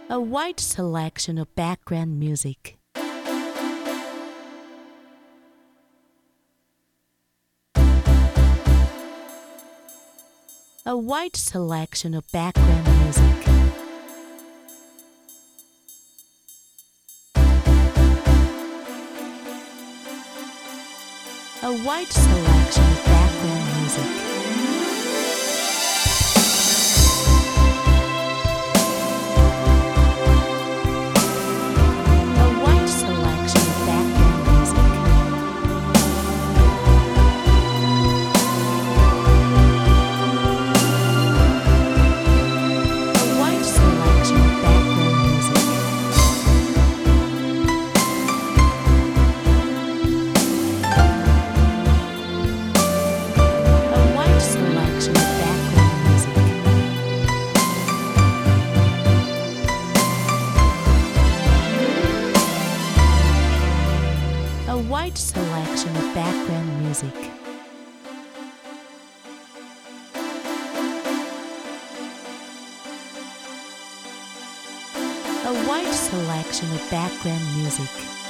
A wide selection of background music. A wide selection of background music. A wide selection of background music. A wide selection of background music. A wide selection of background music.